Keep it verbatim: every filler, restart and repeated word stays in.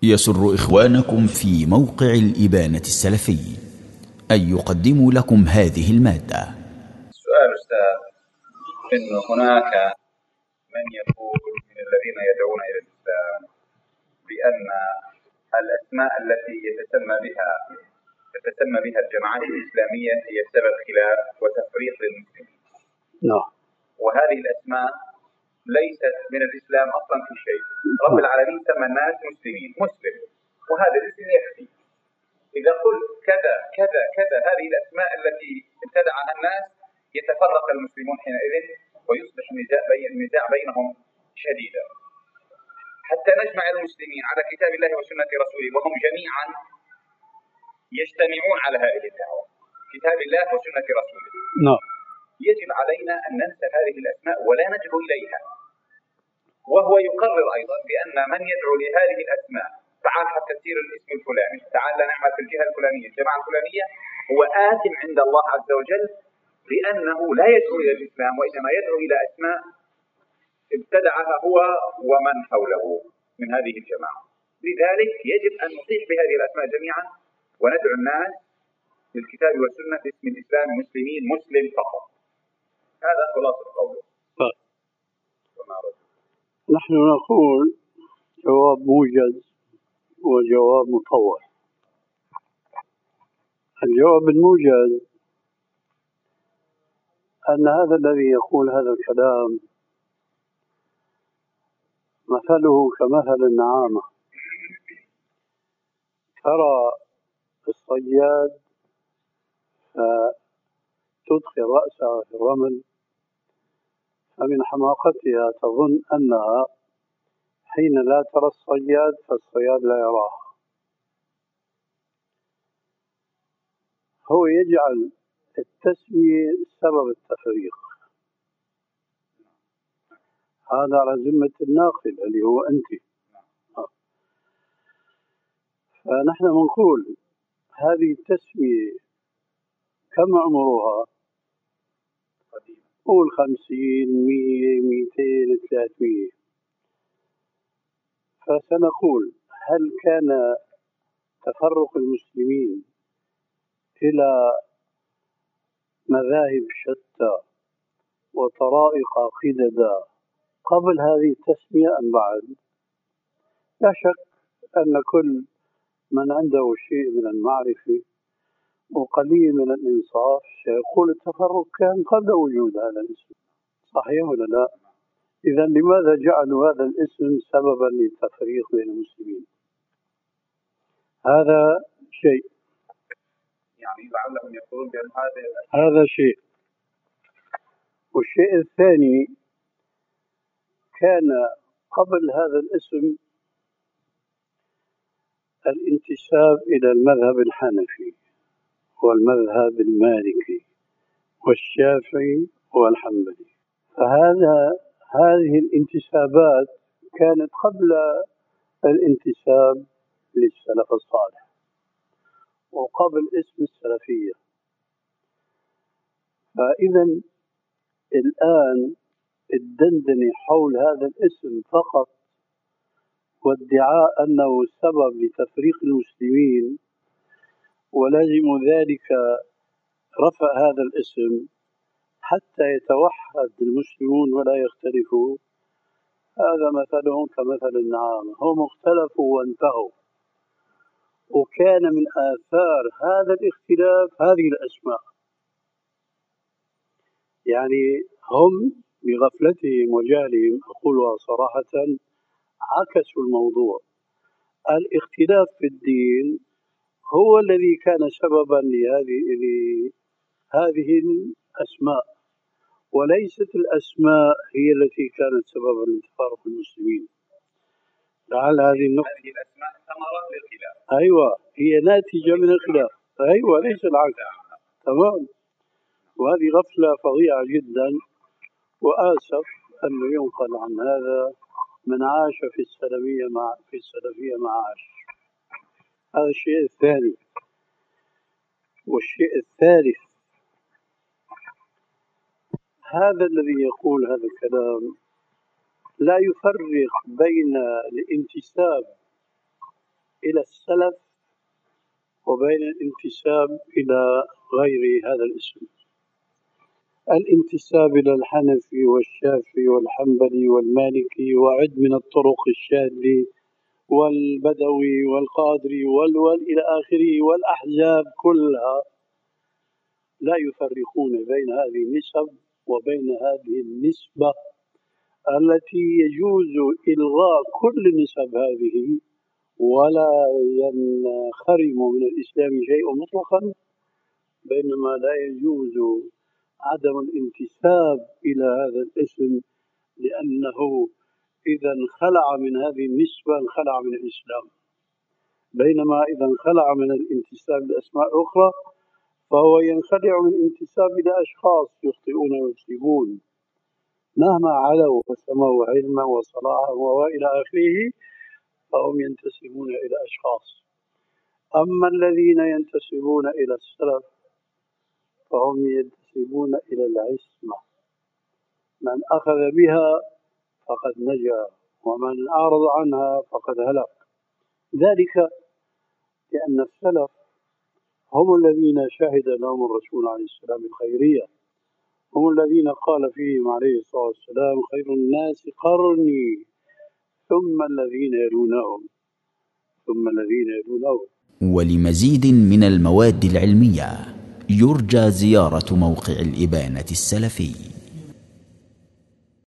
يسر إخوانكم في موقع الإبانة السلفي أن يقدموا لكم هذه المادة. سؤال أستاذ، إن هناك من يقول من الذين يدعون إلى الإسلام بأن الأسماء التي يتسمى بها تتسمى بها الجماعات الإسلامية هي سبب خلاف وتفريق للمسلمين. نعم. وهذه الأسماء ليست من الإسلام أصلا في شيء. رب العالمين سمى الناس مسلمين، مسلم، وهذا الاسم يكفي. إذا قلت كذا كذا كذا هذه الأسماء التي ابتدعها الناس يتفرق المسلمون حينئذ ويصبح النزاع بين النزاع بينهم شديدا. حتى نجمع المسلمين على كتاب الله وسنة رسوله وهم جميعا يجتمعون على هذه الدعوة، كتاب الله وسنة رسوله. نعم. يجب علينا أن ننسى هذه الأسماء ولا ندعو إليها. وهو يقرر أيضا بأن من يدعو لهذه الأسماء، تعال حتى تصير الاسم الفلاني، تعال نعمل في الجهة الفلانية، الجماعة الفلانية، هو آثم عند الله عز وجل لأنه لا يدعو إلى الإسلام وإنما يدعو إلى أسماء ابتدعها هو ومن حوله من هذه الجماعة. لذلك يجب أن نطيع بهذه الأسماء جميعا وندعو الناس للكتاب والسنة باسم الإسلام مسلمين، مسلم فقط. هذا خلاصة قوله. نحن نقول جواب موجز وجواب مطول. الجواب الموجز أن هذا الذي يقول هذا الكلام مثله كمثل النعامة. ترى الصياد فتدخل رأسها في الرمل، فمن حماقتها تظن أنها حين لا ترى الصياد فالصياد لا يراها. هو يجعل التسمية سبب التفريق. هذا على ذمة الناقل اللي هو أنت. فنحن نقول هذه التسمية كم عمرها؟ قول خمسين، مية، ميتين، ثلاثمية. فسنقول هل كان تفرق المسلمين إلى مذاهب شتى وطرائق قددا قبل هذه التسمية أم بعد؟ لا شك أن كل من عنده شيء من المعرفة وقليل من الإنصاف سيقول التفرق كان قبل وجود هذا الاسم. صحيح ولا لا؟ إذا لماذا جعلوا هذا الاسم سببا للتفريق بين المسلمين؟ هذا شيء. يعني لعلهم يقولون بأن هذا هذا شيء. والشيء الثاني، كان قبل هذا الاسم الانتساب إلى المذهب الحنفي والمذهب المالكي والشافعي والحنبلي. فهذا هذه الانتسابات كانت قبل الانتساب للسلف الصالح وقبل اسم السلفية. فإذا الآن الدندنة حول هذا الاسم فقط وادعاء أنه سبب لتفريق المسلمين ولازم ذلك رفع هذا الاسم حتى يتوحد المسلمون ولا يختلفوا، هذا مثلهم كمثل النعامة، هم اختلفوا وانتهوا. وكان من آثار هذا الاختلاف هذه الأسماء. يعني هم بغفلتهم وجهلهم، أقولها صراحة، عكسوا الموضوع. الاختلاف في الدين هو الذي كان سببا لهذه لهذه الأسماء، وليست الأسماء هي التي كانت سببا لتفارق المسلمين. لعل هذه النقطة. هذه الأسماء ثمرة للخلاف. أيوة، هي ناتجة من الخلاف. أيوة، ليس العكس. تمام. وهذه غفلة فظيعة جدا، وآسف أنه ينقل عن هذا من عاش في السلفية مع في السلفية مع عاش. هذا الشيء الثاني. والشيء الثالث، هذا الذي يقول هذا الكلام لا يفرق بين الانتساب إلى السلف وبين الانتساب إلى غير هذا الاسم. الانتساب إلى الحنفي والشافعي والحنبلي والمالكي وعد من الطرق الشاذلي والبدوي والقادري والول إلى آخره والأحزاب كلها لا يفرقون بين هذه النسب وبين هذه النسبة التي يجوز إلغاء كل النسب هذه ولا ينخرم من الإسلام شيء مطلقا، بينما لا يجوز عدم الانتساب إلى هذا الاسم، لأنه إذا انخلع من هذه النسبة انخلع من الإسلام، بينما إذا انخلع من الانتساب لأسماء أخرى فهو ينخلع من الانتساب إلى أشخاص يخطئون ويصيبون مهما علوا وسموا علما وصلاحا وإلى آخره، فهم ينتسبون إلى أشخاص. أما الذين ينتسبون إلى السلف فهم ينتسبون إلى العصمة، من أخذ بها فقد نجا ومن أعرض عنها فقد هلك. ذلك لأن السلف هم الذين شهد لهم الرسول عليه السلام الخيرية، هم الذين قال فيهم عليه الصلاة والسلام خير الناس قرني ثم الذين يلونهم ثم الذين يلونهم. ولمزيد من المواد العلمية يرجى زيارة موقع الإبانة السلفي.